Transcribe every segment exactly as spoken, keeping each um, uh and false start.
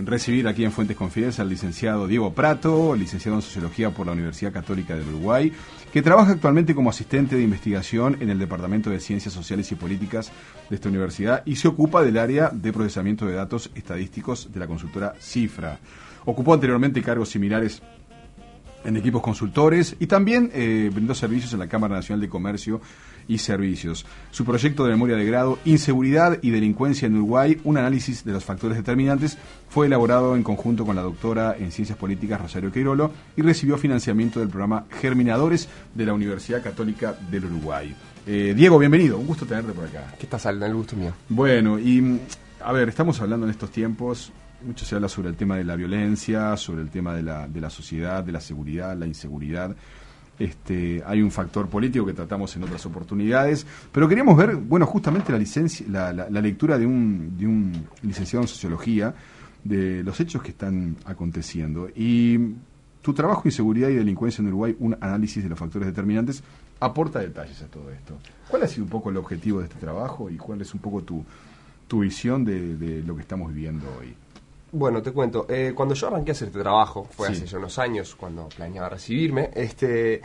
recibir aquí en Fuentes Confidencias al licenciado Diego Prato, licenciado en Sociología por la Universidad Católica del Uruguay, que trabaja actualmente como asistente de investigación en el Departamento de Ciencias Sociales y Políticas de esta universidad y se ocupa del área de procesamiento de datos estadísticos de la consultora Cifra. Ocupó anteriormente cargos similares en equipos consultores y también eh, brindó servicios en la Cámara Nacional de Comercio y Servicios. Su proyecto de memoria de grado, Inseguridad y Delincuencia en Uruguay, un análisis de los factores determinantes, fue elaborado en conjunto con la doctora en Ciencias Políticas Rosario Queirolo y recibió financiamiento del programa Germinadores de la Universidad Católica del Uruguay. Eh, Diego, bienvenido, un gusto tenerte por acá. ¿Qué estás, Aldo? El gusto mío. Bueno, y a ver, estamos hablando en estos tiempos, mucho se habla sobre el tema de la violencia, sobre el tema de la, de la sociedad, de la seguridad, la inseguridad. Este, hay un factor político que tratamos en otras oportunidades, pero queríamos ver, bueno, justamente la licencia, la, la, la lectura de un, de un licenciado en Sociología de los hechos que están aconteciendo. Y tu trabajo Inseguridad y Delincuencia en Uruguay, un análisis de los factores determinantes, aporta detalles a todo esto. ¿Cuál ha sido un poco el objetivo de este trabajo y cuál es un poco tu, tu visión de, de lo que estamos viviendo hoy? Bueno, te cuento, eh, cuando yo arranqué a hacer este trabajo, fue Sí. hace ya unos años, cuando planeaba recibirme, este,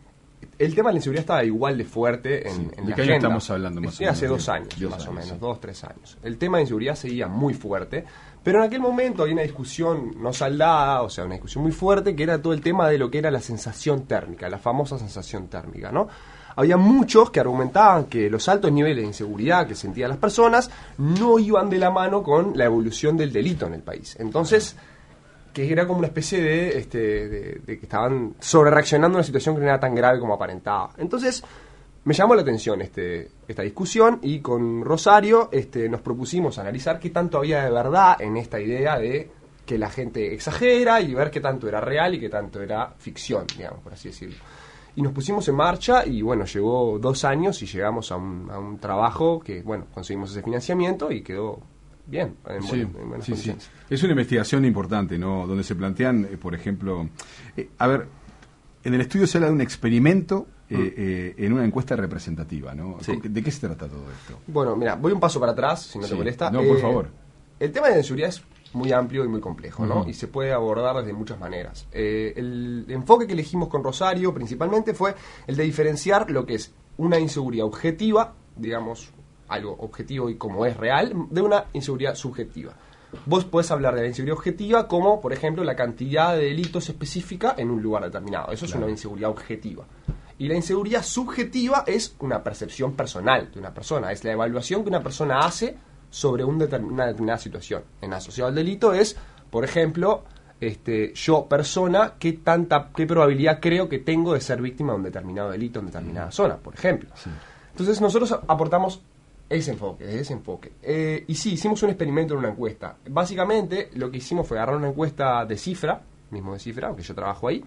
el tema de la inseguridad estaba igual de fuerte en, Sí. en ¿De la qué año agenda. estamos hablando más o Sí, menos? hace dos años, Dos más años, o menos, sí. dos, tres años. El tema de inseguridad seguía muy fuerte, pero en aquel momento había una discusión no saldada, o sea, una discusión muy fuerte, que era todo el tema de lo que era la sensación térmica, la famosa sensación térmica, ¿no? Había muchos que argumentaban que los altos niveles de inseguridad que sentían las personas no iban de la mano con la evolución del delito en el país. Entonces, que era como una especie de, este, de, de que estaban sobre reaccionando a una situación que no era tan grave como aparentaba. Entonces, me llamó la atención este, esta discusión y con Rosario este, nos propusimos analizar qué tanto había de verdad en esta idea de que la gente exagera y ver qué tanto era real y qué tanto era ficción, digamos, por así decirlo. Y nos pusimos en marcha y bueno, llevó dos años y llegamos a un, a un trabajo que, bueno, conseguimos ese financiamiento y quedó bien, en, Sí, buen, en buenas sí, sí. condiciones. Es una investigación importante, ¿no? Donde se plantean, eh, por ejemplo, eh, a ver, en el estudio se habla de un experimento eh, Mm. eh, en una encuesta representativa, ¿no? Sí. ¿De qué se trata todo esto? Bueno, mira, voy un paso para atrás, si no Sí. te molesta. No, por Eh, favor. El tema de la inseguridad es muy amplio y muy complejo, ¿no? Ujú. Y se puede abordar desde muchas maneras. Eh, el enfoque que elegimos con Rosario principalmente fue el de diferenciar lo que es una inseguridad objetiva, digamos, algo objetivo y como es real, de una inseguridad subjetiva. Vos podés hablar de la inseguridad objetiva como, por ejemplo, la cantidad de delitos específica en un lugar determinado. Eso es Claro. una inseguridad objetiva. Y la inseguridad subjetiva es una percepción personal de una persona, es la evaluación que una persona hace sobre un determin- una determinada situación. En asociado al delito es, por ejemplo, este, yo, persona, qué tanta, qué probabilidad creo que tengo de ser víctima de un determinado delito en determinada zona, por ejemplo. Sí. Entonces nosotros aportamos ese enfoque, ese enfoque. Eh, y sí, hicimos un experimento en una encuesta. Básicamente lo que hicimos fue agarrar una encuesta de Cifra, mismo de Cifra, aunque yo trabajo ahí,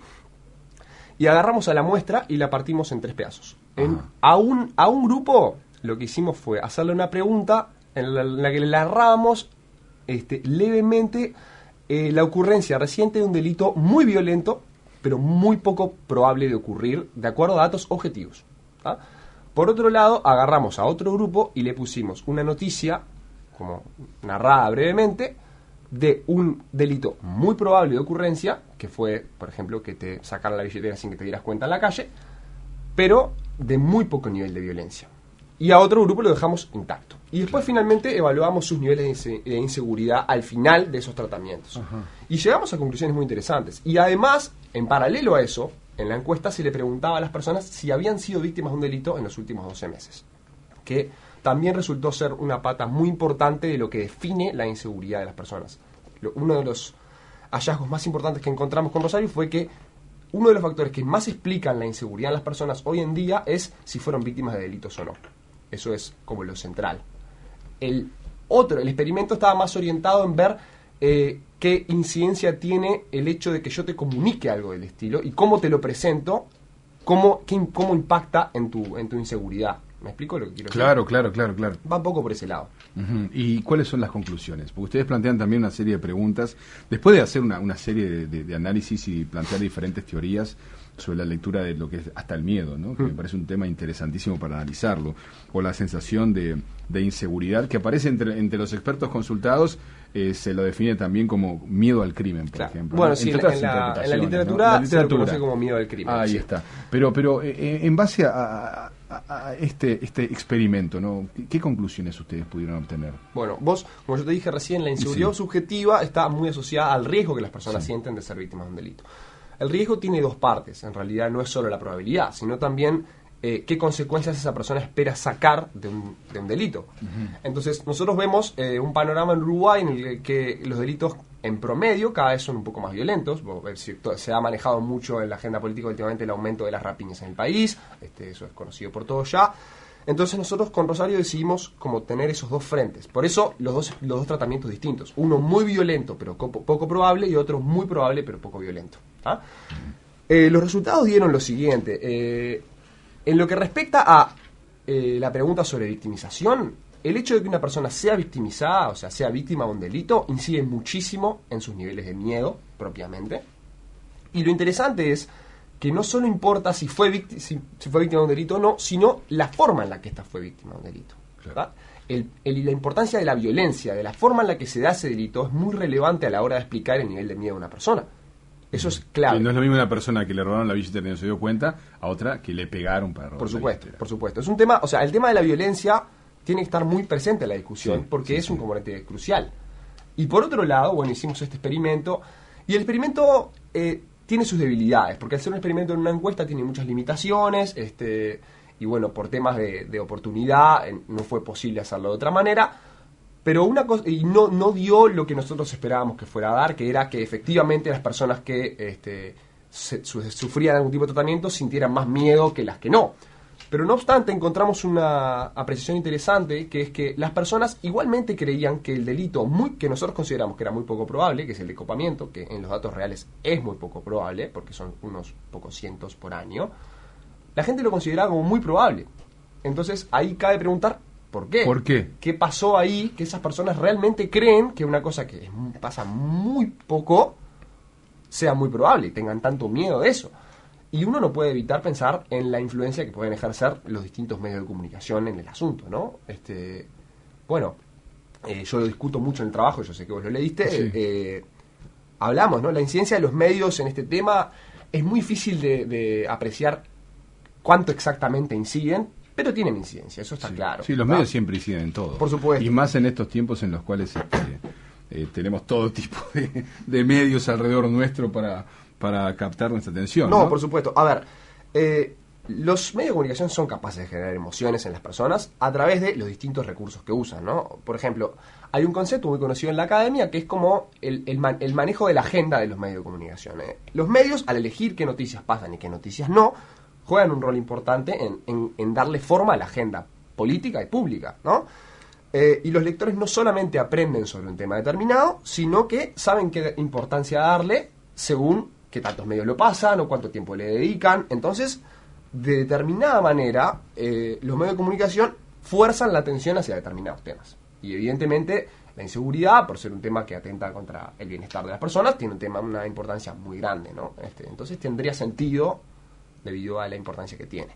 y agarramos a la muestra y la partimos en tres pedazos. En, Ajá. a, un, a un grupo lo que hicimos fue hacerle una pregunta en la, en la que le narrábamos este, levemente eh, la ocurrencia reciente de un delito muy violento, pero muy poco probable de ocurrir, de acuerdo a datos objetivos. ¿tá? Por otro lado, agarramos a otro grupo y le pusimos una noticia, como narrada brevemente, de un delito muy probable de ocurrencia, que fue, por ejemplo, que te sacaran la billetera sin que te dieras cuenta en la calle, pero de muy poco nivel de violencia. Y a otro grupo lo dejamos intacto. Y después finalmente evaluamos sus niveles de, inse- de inseguridad al final de esos tratamientos. Ajá. Y llegamos a conclusiones muy interesantes. Y además, en paralelo a eso, en la encuesta se le preguntaba a las personas si habían sido víctimas de un delito en los últimos doce meses. Que también resultó ser una pata muy importante de lo que define la inseguridad de las personas. Lo- uno de los hallazgos más importantes que encontramos con Rosario fue que uno de los factores que más explican la inseguridad en las personas hoy en día es si fueron víctimas de delitos o no. Eso es como lo central. El otro, el experimento estaba más orientado en ver eh, qué incidencia tiene el hecho de que yo te comunique algo del estilo y cómo te lo presento, cómo, qué, cómo impacta en tu, en tu inseguridad. ¿Me explico lo que quiero claro, decir? Claro, claro, claro, claro. Va un poco por ese lado. Uh-huh. ¿Y cuáles son las conclusiones? Porque ustedes plantean también una serie de preguntas, después de hacer una, una serie de, de, de análisis y plantear diferentes teorías sobre la lectura de lo que es hasta el miedo, ¿no? Que uh-huh. me parece un tema interesantísimo para analizarlo, o la sensación de, de inseguridad que aparece entre, entre los expertos consultados. Eh, se lo define también como miedo al crimen, por claro. ejemplo. Bueno, ¿no? sí, en la, en, la, en la literatura, ¿no? La literatura se lo conoce como miedo al crimen. Ahí sí. está. Pero, pero eh, en base a, a, a este, este experimento, ¿no? ¿Qué conclusiones ustedes pudieron obtener? Bueno, vos, como yo te dije recién, la inseguridad sí. subjetiva está muy asociada al riesgo que las personas sí. sienten de ser víctimas de un delito. El riesgo tiene dos partes, en realidad no es solo la probabilidad, sino también eh, qué consecuencias esa persona espera sacar de un, de un delito. Uh-huh. Entonces, nosotros vemos eh, un panorama en Uruguay en el que los delitos en promedio cada vez son un poco más violentos. Se ha manejado mucho en la agenda política últimamente el aumento de las rapiñas en el país, este, eso es conocido por todos ya. Entonces nosotros con Rosario decidimos como tener esos dos frentes. Por eso los dos, los dos tratamientos distintos. Uno muy violento pero poco, poco probable y otro muy probable pero poco violento. ¿Ah? Eh, los resultados dieron lo siguiente. Eh, en lo que respecta a eh, la pregunta sobre victimización, el hecho de que una persona sea victimizada, o sea, sea víctima de un delito, incide muchísimo en sus niveles de miedo propiamente. Y lo interesante es que no solo importa si fue, víctima, si, si fue víctima de un delito o no, sino la forma en la que ésta fue víctima de un delito. Claro. El, el, la importancia de la violencia, de la forma en la que se da ese delito, es muy relevante a la hora de explicar el nivel de miedo de una persona. Eso es clave. Sí, no es lo mismo una persona que le robaron la billetera y no se dio cuenta, a otra que le pegaron para robar. Por supuesto, por supuesto. Es un tema, o sea, el tema de la violencia tiene que estar muy presente en la discusión, sí, porque sí, es sí. un componente crucial. Y por otro lado, bueno, hicimos este experimento, y el experimento eh, tiene sus debilidades, porque al ser un experimento en una encuesta tiene muchas limitaciones, este, y bueno, por temas de, de oportunidad eh, no fue posible hacerlo de otra manera, pero una cosa, y no, no dio lo que nosotros esperábamos que fuera a dar, que era que efectivamente las personas que este, se, su, sufrían algún tipo de tratamiento sintieran más miedo que las que no. Pero no obstante encontramos una apreciación interesante, que es que las personas igualmente creían que el delito muy que nosotros consideramos que era muy poco probable, que es el decopamiento, que en los datos reales es muy poco probable, porque son unos pocos cientos por año, la gente lo consideraba como muy probable. Entonces ahí cabe preguntar, ¿por qué? ¿Por qué? ¿Qué pasó ahí que esas personas realmente creen que una cosa que pasa muy poco sea muy probable y tengan tanto miedo de eso? Y uno no puede evitar pensar en la influencia que pueden ejercer los distintos medios de comunicación en el asunto, ¿no? Este, bueno, eh, yo lo discuto mucho en el trabajo, yo sé que vos lo leíste, sí. eh, hablamos, ¿no? La incidencia de los medios en este tema es muy difícil de, de apreciar cuánto exactamente inciden, pero tienen incidencia, eso está sí. claro. Sí, los ¿verdad? medios siempre inciden en todo. Por supuesto. Y más en estos tiempos en los cuales este, eh, tenemos todo tipo de, de medios alrededor nuestro para... para captar nuestra atención. No, no, por supuesto. A ver, eh, los medios de comunicación son capaces de generar emociones en las personas a través de los distintos recursos que usan, ¿no? Por ejemplo, hay un concepto muy conocido en la academia que es como el, el, man, el manejo de la agenda de los medios de comunicación. ¿eh? Los medios, al elegir qué noticias pasan y qué noticias no, juegan un rol importante en, en, en darle forma a la agenda política y pública, ¿no? Eh, y los lectores no solamente aprenden sobre un tema determinado, sino que saben qué importancia darle según qué tantos medios lo pasan o cuánto tiempo le dedican. Entonces, de determinada manera, eh, los medios de comunicación fuerzan la atención hacia determinados temas. Y evidentemente, la inseguridad, por ser un tema que atenta contra el bienestar de las personas, tiene un tema, una importancia muy grande, ¿no? Este, entonces tendría sentido debido a la importancia que tiene.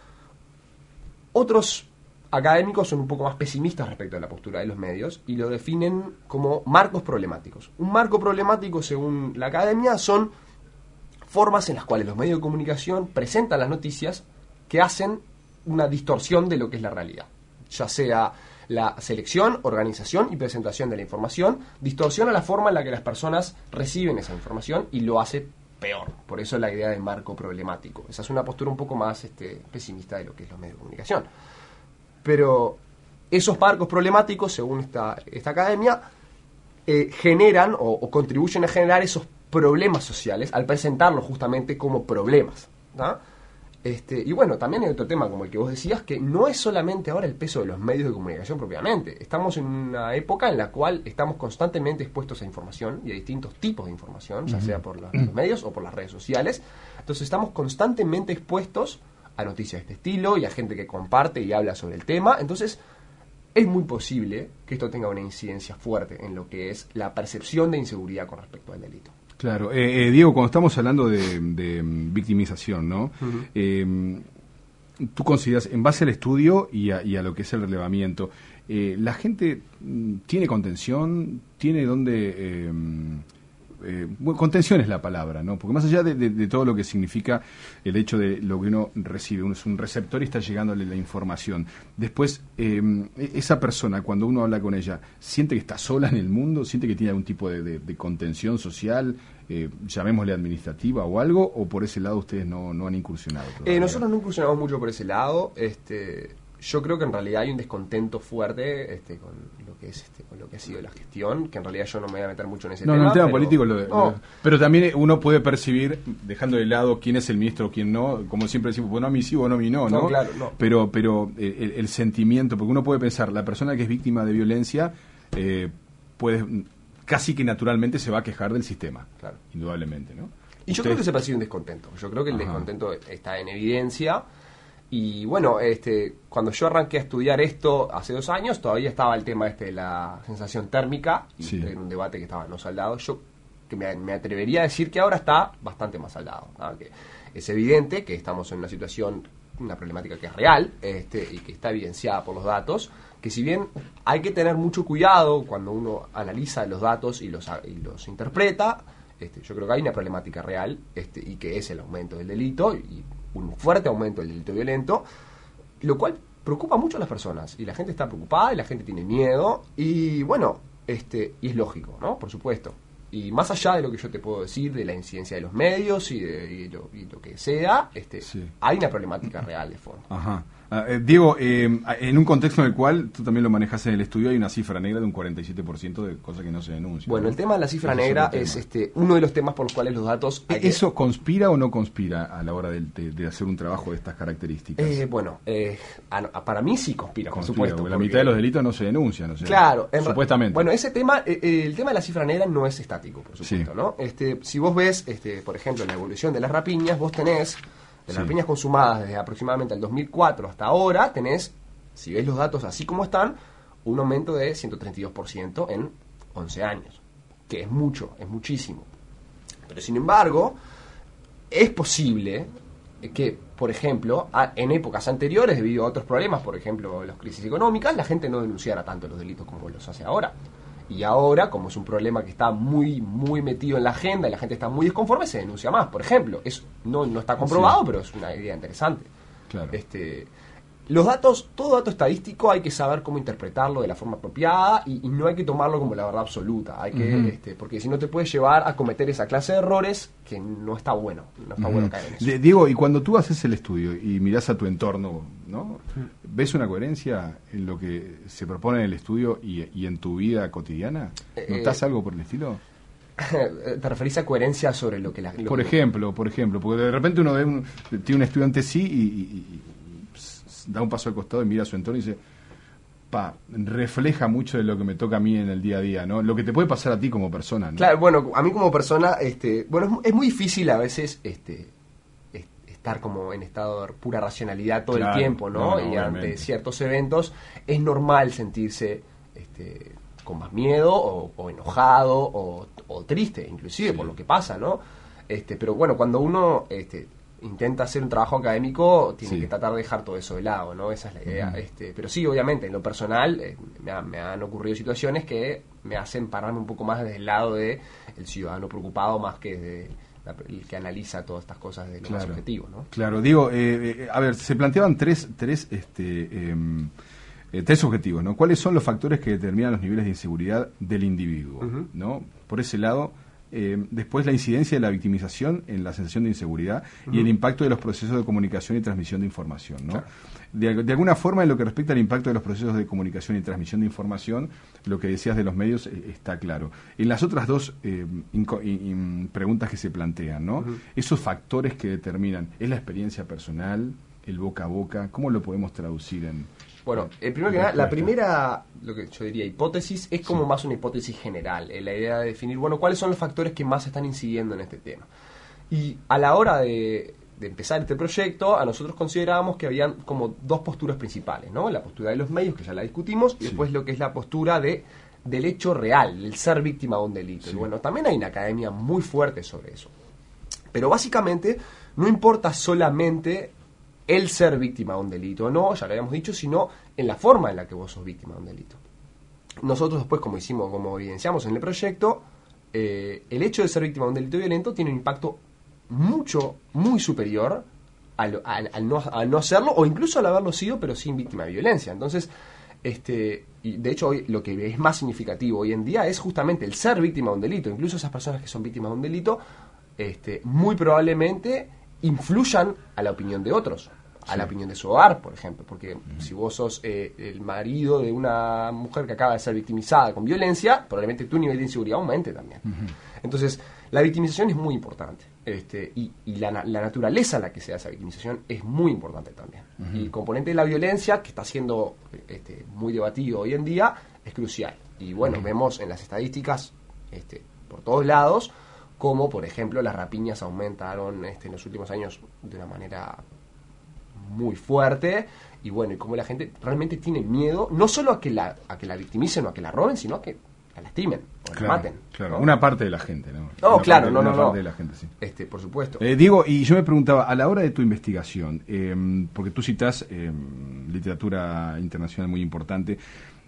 Otros académicos son un poco más pesimistas respecto a la postura de los medios y lo definen como marcos problemáticos. Un marco problemático, según la academia, son formas en las cuales los medios de comunicación presentan las noticias que hacen una distorsión de lo que es la realidad. Ya sea la selección, organización y presentación de la información, distorsiona la forma en la que las personas reciben esa información y lo hace peor. Por eso la idea de marco problemático. Esa es una postura un poco más este, pesimista de lo que es los medios de comunicación. Pero esos marcos problemáticos, según esta, esta academia, eh, generan o, o contribuyen a generar esos problemas sociales al presentarlos justamente como problemas, ¿no? Este, y bueno, también hay otro tema como el que vos decías, que no es solamente ahora el peso de los medios de comunicación propiamente. Estamos en una época en la cual estamos constantemente expuestos a información y a distintos tipos de información, ya sea por los, los medios o por las redes sociales. Entonces estamos constantemente expuestos a noticias de este estilo y a gente que comparte y habla sobre el tema. Entonces, es muy posible que esto tenga una incidencia fuerte en lo que es la percepción de inseguridad con respecto al delito. Claro. Eh, eh, Diego, cuando estamos hablando de, de victimización, ¿no? Uh-huh. Eh, tú consideras, en base al estudio y a, y a lo que es el relevamiento, eh, ¿la gente tiene contención? ¿Tiene dónde...? Eh, eh, bueno, contención es la palabra, ¿no? Porque más allá de, de, de todo lo que significa el hecho de lo que uno recibe, uno es un receptor y está llegándole la información. Después, eh, esa persona, cuando uno habla con ella, ¿siente que está sola en el mundo? ¿Siente que tiene algún tipo de, de, de contención social, eh, llamémosle administrativa o algo? ¿O por ese lado ustedes no, no han incursionado? Eh, nosotros no incursionamos mucho por ese lado. Este, yo creo que en realidad hay un descontento fuerte este, con lo que es este, con lo que ha sido la gestión, que en realidad yo no me voy a meter mucho en ese no, tema. No, el tema pero, político, lo de, no. lo, pero también uno puede percibir, dejando de lado quién es el ministro o quién no, como siempre decimos, bueno, a mí sí, bueno, a mí no, ¿no? No, claro, no. Pero, pero el, el sentimiento, porque uno puede pensar, la persona que es víctima de violencia eh, puede, casi que naturalmente se va a quejar del sistema, claro, indudablemente, ¿no? Y yo Usted... creo que se percibe un descontento, yo creo que el Ajá. descontento está en evidencia. Y bueno, este, cuando yo arranqué a estudiar esto hace dos años, todavía estaba el tema este de la sensación térmica, y sí. en un debate que estaba no saldado. Yo que me, me atrevería a decir que ahora está bastante más saldado, ¿no? Que es evidente que estamos en una situación, una problemática que es real este, y que está evidenciada por los datos, que si bien hay que tener mucho cuidado cuando uno analiza los datos y los, y los interpreta, este, yo creo que hay una problemática real este, y que es el aumento del delito y un fuerte aumento del delito violento, lo cual preocupa mucho a las personas y la gente está preocupada y la gente tiene miedo y bueno, este y es lógico, ¿no? Por supuesto. Y más allá de lo que yo te puedo decir de la incidencia de los medios y, de, y, lo, y lo que sea, este sí. hay una problemática real de fondo. Ajá. Uh, eh, Diego, eh, en un contexto en el cual tú también lo manejas en el estudio, hay una cifra negra de un cuarenta y siete por ciento de cosas que no se denuncian. Bueno, ¿no? el tema de la cifra Ese negra es, es este uno de los temas por los cuales los datos... ¿Eso que... conspira o no conspira a la hora de, de, de hacer un trabajo de estas características? Eh, bueno, eh, a, a, para mí sí conspira, conspira por supuesto. Porque la mitad de los delitos no se denuncian, o sea, claro, supuestamente. Bueno, ese tema, eh, el tema de la cifra negra no es estático, por supuesto, sí. ¿no? Este, si vos ves, este, por ejemplo, la evolución de las rapiñas, vos tenés... De las sí. rapiñas consumadas desde aproximadamente el dos mil cuatro hasta ahora, tenés, si ves los datos así como están, un aumento de ciento treinta y dos por ciento en once años, que es mucho, es muchísimo. Pero sin embargo, es posible que, por ejemplo, a, en épocas anteriores, debido a otros problemas, por ejemplo, las crisis económicas, la gente no denunciara tanto los delitos como los hace ahora. Y ahora, como es un problema que está muy muy metido en la agenda y la gente está muy desconforme, se denuncia más. Por ejemplo, eso no, no está comprobado, sí. pero es una idea interesante. Claro. Este, los datos, todo dato estadístico hay que saber cómo interpretarlo de la forma apropiada y, y no hay que tomarlo como la verdad absoluta. Hay que, uh-huh. este, porque si no te puede llevar a cometer esa clase de errores que no está bueno. No está uh-huh. bueno caer en eso. Diego, y cuando tú haces el estudio y mirás a tu entorno, ¿no? ¿Ves una coherencia en lo que se propone en el estudio y, y en tu vida cotidiana? ¿Notás eh, algo por el estilo? ¿Te referís a coherencia sobre lo que la... Lo por que ejemplo, por ejemplo, porque de repente uno ve un, tiene un estudiante sí y, y, y da un paso al costado y mira a su entorno y dice, pa, refleja mucho de lo que me toca a mí en el día a día, ¿no? Lo que te puede pasar a ti como persona, ¿no? Claro, bueno, a mí como persona, este, bueno, es, es muy difícil a veces, este, es, estar como en estado de pura racionalidad todo claro, el tiempo, ¿no? no, no y obviamente. Ante ciertos eventos es normal sentirse, este, con más miedo o, o enojado o, o triste, inclusive sí. por lo que pasa, ¿no? Este, pero bueno, cuando uno, este, intenta hacer un trabajo académico, tiene sí. que tratar de dejar todo eso de lado, ¿no? Esa es la idea. Uh-huh. Este, pero sí, obviamente, en lo personal, eh, me, ha, me han ocurrido situaciones que me hacen pararme un poco más desde el lado de el ciudadano preocupado más que de la, el que analiza todas estas cosas de lo claro. más objetivo, ¿no? Claro, digo, eh, eh, a ver, se planteaban tres, tres, este, eh, eh, tres objetivos, ¿no? ¿Cuáles son los factores que determinan los niveles de inseguridad del individuo, uh-huh. ¿no? Por ese lado. Eh, después la incidencia de la victimización en la sensación de inseguridad uh-huh. y el impacto de los procesos de comunicación y transmisión de información, ¿no? Claro. De, de alguna forma, en lo que respecta al impacto de los procesos de comunicación y transmisión de información, lo que decías de los medios eh, está claro. En las otras dos eh, inco- in, in, preguntas que se plantean, ¿no? Uh-huh. Esos factores que determinan, ¿es la experiencia personal, el boca a boca? ¿Cómo lo podemos traducir en...? Bueno, el primero que nada, la primera, lo que yo diría hipótesis, es como sí. más una hipótesis general, eh, la idea de definir, bueno, cuáles son los factores que más están incidiendo en este tema. Y a la hora de, de empezar este proyecto, a nosotros considerábamos que habían como dos posturas principales, ¿no? La postura de los medios, que ya la discutimos, y sí. después lo que es la postura de del hecho real, el ser víctima de un delito. Sí. Y bueno, también hay una academia muy fuerte sobre eso. Pero básicamente no importa solamente el ser víctima de un delito, no, ya lo habíamos dicho, sino en la forma en la que vos sos víctima de un delito. Nosotros después, como hicimos, como evidenciamos en el proyecto, eh, el hecho de ser víctima de un delito violento tiene un impacto mucho, muy superior al, al, al, no, al no hacerlo, o incluso al haberlo sido, pero sin víctima de violencia. Entonces, este, y de hecho hoy lo que es más significativo hoy en día es justamente el ser víctima de un delito. Incluso esas personas que son víctimas de un delito, este, muy probablemente influyan a la opinión de otros, a sí. la opinión de su hogar, por ejemplo, porque uh-huh. si vos sos eh, el marido de una mujer que acaba de ser victimizada con violencia, probablemente tu nivel de inseguridad aumente también. Uh-huh. Entonces, la victimización es muy importante, este, y, y la, la naturaleza en la que se da esa victimización es muy importante también. Uh-huh. Y el componente de la violencia, que está siendo este, muy debatido hoy en día, es crucial. Y bueno, uh-huh. vemos en las estadísticas este, por todos lados como, por ejemplo, las rapiñas aumentaron este, en los últimos años de una manera muy fuerte, y bueno, y como la gente realmente tiene miedo, no solo a que la a que la victimicen o a que la roben, sino a que la lastimen o claro, la maten. Claro, ¿no? una parte de la gente, ¿no? No, una claro, parte, no, una no, parte no. de la gente, sí. Este, por supuesto. Eh, Diego, y yo me preguntaba, a la hora de tu investigación, eh, porque tú citas eh, literatura internacional muy importante,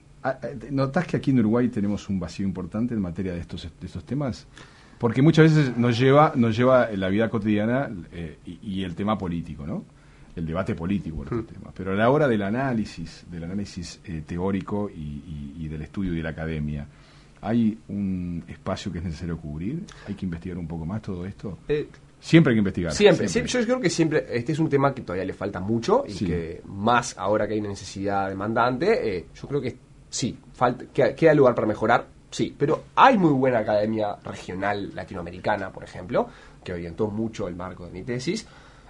¿notás que aquí en Uruguay tenemos un vacío importante en materia de estos, de estos temas? Porque muchas veces nos lleva, nos lleva la vida cotidiana eh, y, y el tema político, ¿no? El debate político en este tema. Pero a la hora del análisis, del análisis eh, teórico y, y, y del estudio de la academia, ¿hay un espacio que es necesario cubrir? ¿Hay que investigar un poco más todo esto? Eh, siempre hay que investigar. Siempre, siempre. Yo creo que siempre, este es un tema que todavía le falta mucho y sí. que más ahora que hay una necesidad demandante, eh, yo creo que sí, falta, queda, queda lugar para mejorar. Sí, pero hay muy buena academia regional latinoamericana, por ejemplo, que orientó mucho el marco de mi tesis.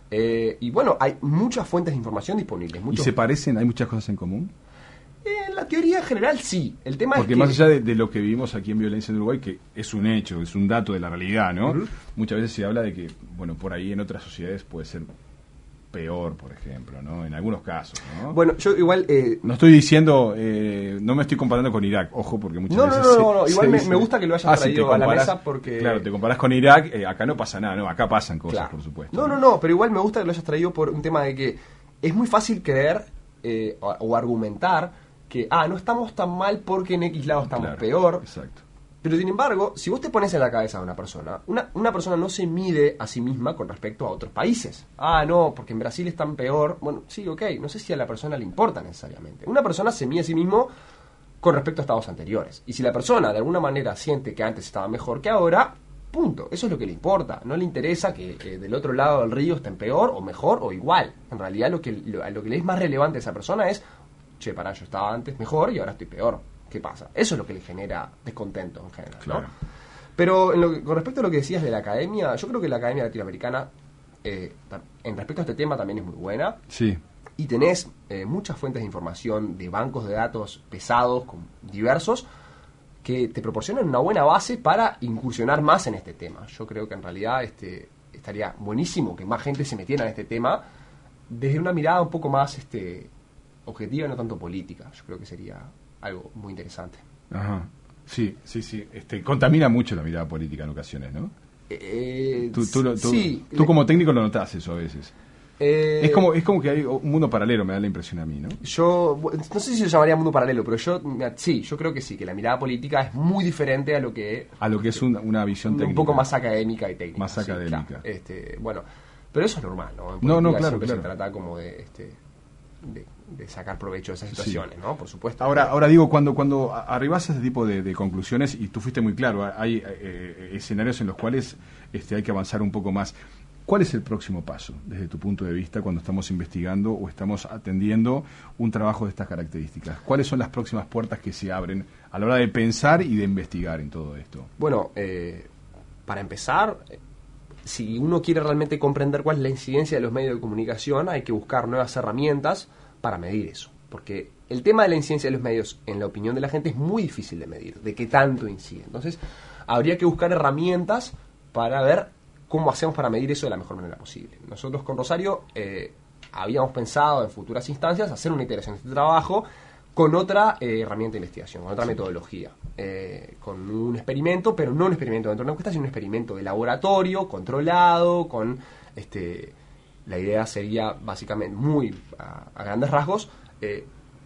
Eh, y bueno, hay muchas fuentes de información disponibles. Muchos... ¿Y se parecen? ¿Hay muchas cosas en común? Eh, en la teoría general sí. El tema Porque es que... más allá de, de lo que vivimos aquí en violencia en Uruguay, que es un hecho, es un dato de la realidad, ¿no? Uh-huh. Muchas veces se habla de que, bueno, por ahí en otras sociedades puede ser peor, por ejemplo, ¿no? En algunos casos, ¿no? Bueno, yo igual... Eh, no estoy diciendo, eh, no me estoy comparando con Irak, ojo, porque muchas no, veces... No, no, no, no se, igual se me, dice, me gusta que lo hayas ah, traído si a la mesa porque... Claro, te comparás con Irak, eh, acá no pasa nada, no, acá pasan cosas, claro. por supuesto. No, no, no, pero igual me gusta que lo hayas traído por un tema de que es muy fácil creer eh, o, o argumentar que, ah, no estamos tan mal porque en X lado estamos claro, peor. Exacto. Pero sin embargo, si vos te pones en la cabeza de una persona, una, una persona no se mide a sí misma con respecto a otros países. Ah, no, porque en Brasil están peor. Bueno, sí, ok, no sé si a la persona le importa necesariamente. Una persona se mide a sí mismo con respecto a estados anteriores. Y si la persona de alguna manera siente que antes estaba mejor que ahora, punto. Eso es lo que le importa. No le interesa que, que del otro lado del río estén peor o mejor o igual. En realidad lo que, lo, lo que le es más relevante a esa persona es, che, pará, yo estaba antes mejor y ahora estoy peor. ¿Qué pasa? Eso es lo que le genera descontento en general, claro. ¿no? Pero en lo que, con respecto a lo que decías de la academia, yo creo que la academia latinoamericana, eh, en respecto a este tema, también es muy buena. Sí. Y tenés eh, muchas fuentes de información de bancos de datos pesados, con, diversos, que te proporcionan una buena base para incursionar más en este tema. Yo creo que en realidad este, estaría buenísimo que más gente se metiera en este tema desde una mirada un poco más este, objetiva y no tanto política. Yo creo que sería algo muy interesante. Ajá. Sí, sí, sí. Este, contamina mucho la mirada política en ocasiones, ¿no? Eh, tú, tú, tú, sí. Tú como técnico lo notás eso a veces. Eh, es como es como que hay un mundo paralelo, me da la impresión a mí, ¿no? Yo, no sé si se llamaría mundo paralelo, pero yo, sí, yo creo que sí, que la mirada política es muy diferente a lo que... A lo que es una, una visión un técnica. Un poco más académica y técnica. Más académica. Sí, claro. este, bueno, pero eso es normal, ¿no? En no, no, claro, siempre claro. se trata como de... Este, de de sacar provecho de esas situaciones, sí. ¿no? Por supuesto. Ahora, ahora digo, cuando cuando arribas a ese tipo de, de conclusiones, y tú fuiste muy claro, hay eh, escenarios en los cuales este, hay que avanzar un poco más. ¿Cuál es el próximo paso, desde tu punto de vista, cuando estamos investigando o estamos atendiendo un trabajo de estas características? ¿Cuáles son las próximas puertas que se abren a la hora de pensar y de investigar en todo esto? Bueno, eh, para empezar, si uno quiere realmente comprender cuál es la incidencia de los medios de comunicación, hay que buscar nuevas herramientas para medir eso, porque el tema de la incidencia de los medios, en la opinión de la gente, es muy difícil de medir, de qué tanto incide. Entonces, habría que buscar herramientas para ver cómo hacemos para medir eso de la mejor manera posible. Nosotros con Rosario eh, habíamos pensado en futuras instancias hacer una iteración de este trabajo con otra eh, herramienta de investigación, con otra sí. metodología, eh, con un experimento, pero no un experimento dentro de una encuesta, sino un experimento de laboratorio, controlado, con este la idea sería básicamente, muy a, a grandes rasgos, eh,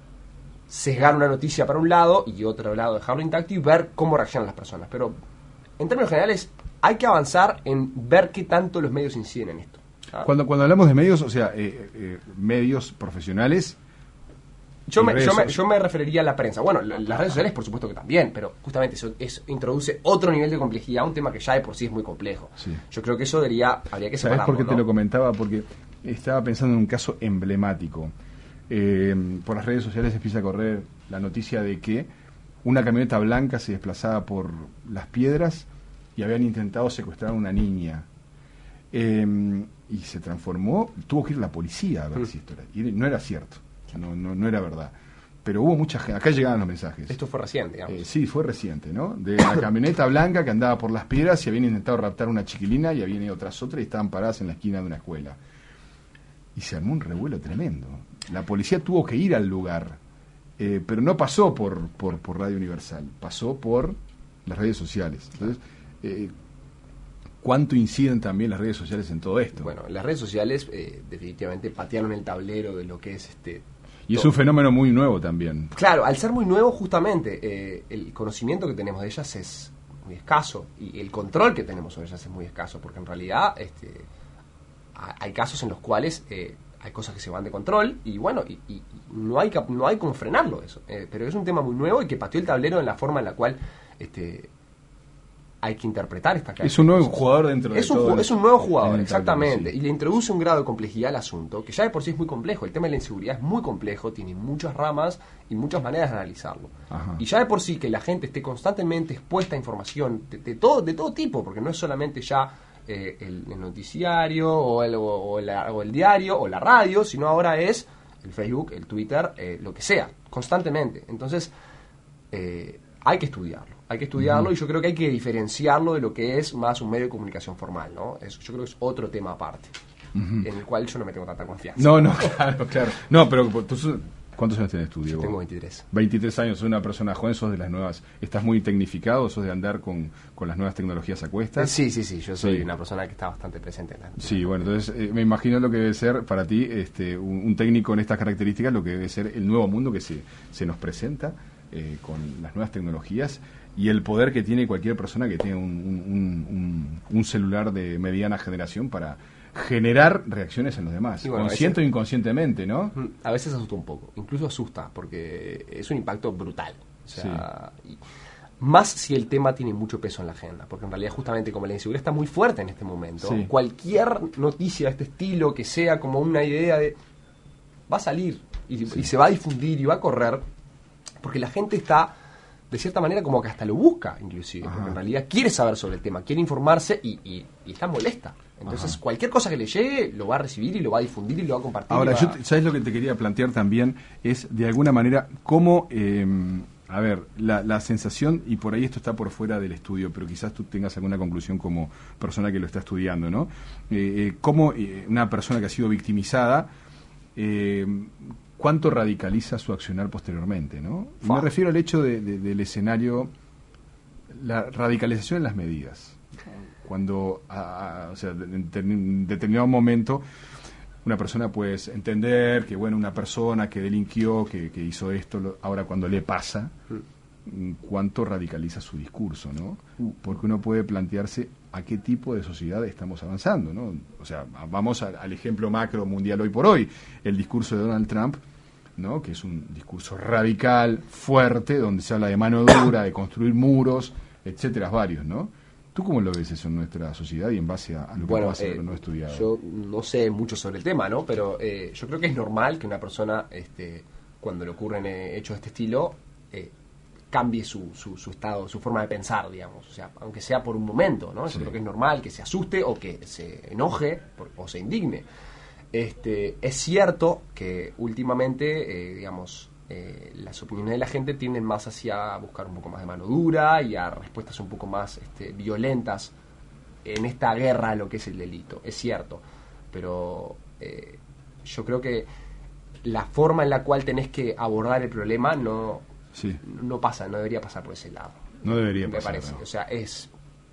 sesgar una noticia para un lado y otro lado dejarlo intacto y ver cómo reaccionan las personas. Pero en términos generales hay que avanzar en ver qué tanto los medios inciden en esto. ¿Ah? Cuando cuando hablamos de medios, o sea, eh, eh, medios profesionales... Yo me, yo, me, yo me referiría a la prensa. Bueno, las redes sociales por supuesto que también, pero justamente eso, eso introduce otro nivel de complejidad, un tema que ya de por sí es muy complejo. Sí. Yo creo que eso debería, habría que separarlo. ¿Sabes por qué ¿no? te lo comentaba? Porque estaba pensando en un caso emblemático. Eh, por las redes sociales empieza a correr la noticia de que una camioneta blanca se desplazaba por las piedras y habían intentado secuestrar a una niña. Eh, y se transformó, tuvo que ir la policía a ver mm. si esto era. Y no era cierto. No, no, no era verdad. Pero hubo mucha gente. Acá llegaban los mensajes. Esto fue reciente, digamos. Eh, sí, fue reciente, ¿no? De la camioneta blanca que andaba por las piedras y habían intentado raptar a una chiquilina y habían ido tras otra y estaban paradas en la esquina de una escuela. Y se armó un revuelo tremendo. La policía tuvo que ir al lugar, eh, pero no pasó por, por, por Radio Universal, pasó por las redes sociales. Entonces, eh, ¿cuánto inciden también las redes sociales en todo esto? Bueno, las redes sociales eh, definitivamente patearon el tablero de lo que es este... Y es un fenómeno muy nuevo también. Claro, al ser muy nuevo, justamente, eh, el conocimiento que tenemos de ellas es muy escaso. Y el control que tenemos sobre ellas es muy escaso. Porque en realidad este, hay casos en los cuales eh, hay cosas que se van de control. Y bueno, y, y no hay no hay cómo frenarlo eso. Eh, pero es un tema muy nuevo y que pateó el tablero en la forma en la cual... este hay que interpretar esta clase. Es un nuevo jugador dentro de es un, todo. Es un nuevo jugador, exactamente. Sí. Y le introduce un grado de complejidad al asunto, que ya de por sí es muy complejo. El tema de la inseguridad es muy complejo, tiene muchas ramas y muchas maneras de analizarlo. Ajá. Y ya de por sí que la gente esté constantemente expuesta a información de, de, todo, de todo tipo, porque no es solamente ya eh, el, el noticiario o el, o, o, la, o el diario o la radio, sino ahora es el Facebook, el Twitter, eh, lo que sea, constantemente. Entonces, eh, hay que estudiarlo. Hay que estudiarlo uh-huh. y yo creo que hay que diferenciarlo de lo que es más un medio de comunicación formal, ¿no? Es, yo creo que es otro tema aparte, uh-huh. en el cual yo no me tengo tanta confianza. No, no, claro, claro. No, pero tú, ¿cuántos años tienes tú, Diego? Yo tengo veintitrés. veintitrés años, sos una persona joven, sos de las nuevas, estás muy tecnificado, sos de andar con, con las nuevas tecnologías a cuestas. Sí, sí, sí, yo soy sí. una persona que está bastante presente en la... Sí, bueno, entonces eh, me imagino lo que debe ser para ti este, un, un técnico en estas características, lo que debe ser el nuevo mundo que se, se nos presenta eh, con las nuevas tecnologías y el poder que tiene cualquier persona que tiene un, un, un, un celular de mediana generación para generar reacciones en los demás, bueno, consciente veces, o inconscientemente, ¿no? A veces asusta un poco, incluso asusta, porque es un impacto brutal. O sea, sí. y más si el tema tiene mucho peso en la agenda, porque en realidad justamente como la inseguridad está muy fuerte en este momento, sí. cualquier noticia de este estilo que sea como una idea de... va a salir y, sí. y se va a difundir y va a correr, porque la gente está... de cierta manera como que hasta lo busca, inclusive, Ajá. porque en realidad quiere saber sobre el tema, quiere informarse y, y, y está molesta. Entonces, Ajá. cualquier cosa que le llegue, lo va a recibir y lo va a difundir y lo va a compartir. Ahora, va... yo, ¿sabes lo que te quería plantear también? Es, de alguna manera, cómo, eh, a ver, la, la sensación, y por ahí esto está por fuera del estudio, pero quizás tú tengas alguna conclusión como persona que lo está estudiando, ¿no? Eh, eh, cómo eh, una persona que ha sido victimizada... Eh, cuánto radicaliza su accionar posteriormente, ¿no? Fua. Me refiero al hecho de, de, del escenario, la radicalización en las medidas. Cuando, a, a, o sea, en, en determinado momento, una persona puede entender que, bueno, una persona que delinquió, que, que hizo esto, lo, ahora cuando le pasa, mm. cuánto radicaliza su discurso, ¿no? Porque uno puede plantearse a qué tipo de sociedad estamos avanzando, ¿no? O sea, vamos a, al ejemplo macro mundial hoy por hoy, el discurso de Donald Trump, ¿no? Que es un discurso radical, fuerte, donde se habla de mano dura, de construir muros, etcétera, varios, ¿no? ¿Tú cómo lo ves eso en nuestra sociedad y en base a, a lo que bueno, puedas haber eh, no estudiado? Yo no sé mucho sobre el tema, ¿no? Pero eh, yo creo que es normal que una persona, este, cuando le ocurren eh, hechos de este estilo, eh, cambie su, su, su estado, su forma de pensar, digamos. O sea, aunque sea por un momento, ¿no? Yo sí. creo que es normal que se asuste o que se enoje por, o se indigne. Este, es cierto que últimamente, eh, digamos, eh, las opiniones de la gente tienden más hacia buscar un poco más de mano dura y a respuestas un poco más este, violentas en esta guerra a lo que es el delito, es cierto, pero eh, yo creo que la forma en la cual tenés que abordar el problema no, sí. no pasa, no debería pasar por ese lado. No debería me pasar. parece, No. o sea, es...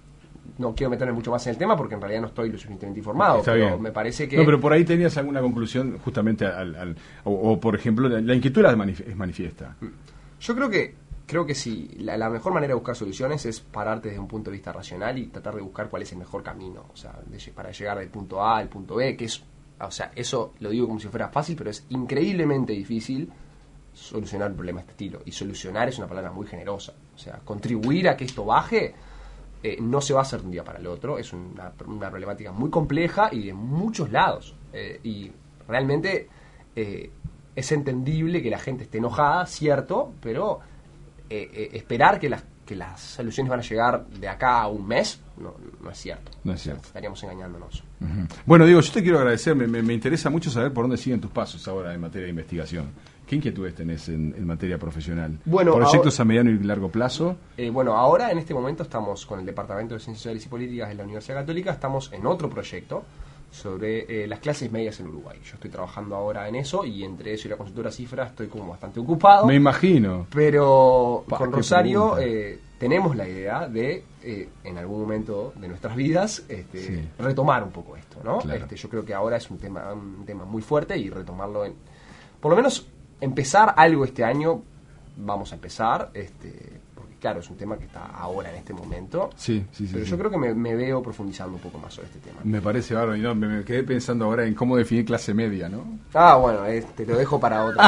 No quiero meterme mucho más en el tema porque en realidad no estoy lo suficientemente informado, Está pero bien. me parece que... No, pero por ahí tenías alguna conclusión justamente al... al o, o, por ejemplo, la, la inquietud la manif- es manifiesta. Yo creo que creo que sí, la, la mejor manera de buscar soluciones es pararte desde un punto de vista racional y tratar de buscar cuál es el mejor camino, o sea, de, para llegar del punto A al punto B, que es, o sea, eso lo digo como si fuera fácil, pero es increíblemente difícil solucionar un problema de este estilo. Y solucionar es una palabra muy generosa, o sea, contribuir a que esto baje eh, no se va a hacer de un día para el otro, es una, una problemática muy compleja y de muchos lados, eh, y realmente eh, es entendible que la gente esté enojada, cierto, pero eh, eh, esperar que las, que las soluciones van a llegar de acá a un mes no, no es cierto. No es cierto. Estaríamos engañándonos. Uh-huh. Bueno, Diego, yo te quiero agradecer, me, me, me interesa mucho saber por dónde siguen tus pasos ahora en materia de investigación. ¿Qué inquietudes tenés en, en materia profesional? Bueno, ¿Proyectos ahora, a mediano y largo plazo? Eh, bueno, ahora en este momento estamos con el Departamento de Ciencias Sociales y Políticas de la Universidad Católica, estamos en otro proyecto sobre eh, las clases medias en Uruguay. Yo estoy trabajando ahora en eso y entre eso y la consultora Cifra estoy como bastante ocupado. Me imagino. Pero Pa, con Rosario eh, tenemos la idea de, eh, en algún momento de nuestras vidas, este, sí. retomar un poco esto, ¿no? Claro. Este, yo creo que ahora es un tema, un tema muy fuerte y retomarlo en... Por lo menos empezar algo este año, vamos a empezar, este, porque claro, es un tema que está ahora en este momento, sí, sí, sí, pero sí. yo creo que me, me veo profundizando un poco más sobre este tema. Me parece bárbaro, y no, me, me quedé pensando ahora en cómo definir clase media, ¿no? Ah, bueno, eh, te lo dejo para otro.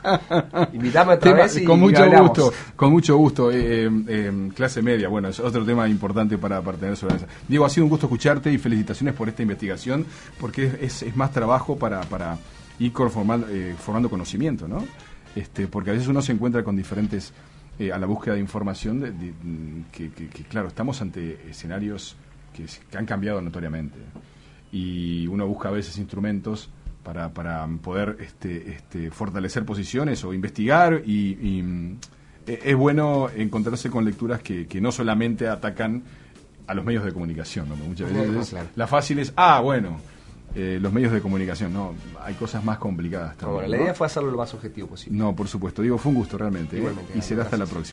Invítame otra Tema, vez y con y mucho hablamos. gusto, con mucho gusto. Eh, eh, clase media, bueno, es otro tema importante para, para tener sobre la mesa. Diego, ha sido un gusto escucharte y felicitaciones por esta investigación, porque es, es, es más trabajo para, para ir formando, eh, formando conocimiento, ¿no? Este, porque a veces uno se encuentra con diferentes, eh, a la búsqueda de información, de, de, que, que, que claro, estamos ante escenarios que, que han cambiado notoriamente. Y uno busca a veces instrumentos para, para poder este, este, fortalecer posiciones o investigar y, y es bueno encontrarse con lecturas que, que no solamente atacan a los medios de comunicación, ¿no? Muchas veces No, es, claro. la fácil es, ah, bueno, eh, los medios de comunicación, no, hay cosas más complicadas también. Bueno, la ¿no? idea fue hacerlo lo más objetivo posible. No, por supuesto, digo, fue un gusto realmente, ¿eh? Igualmente, Y será hasta la gracias. próxima.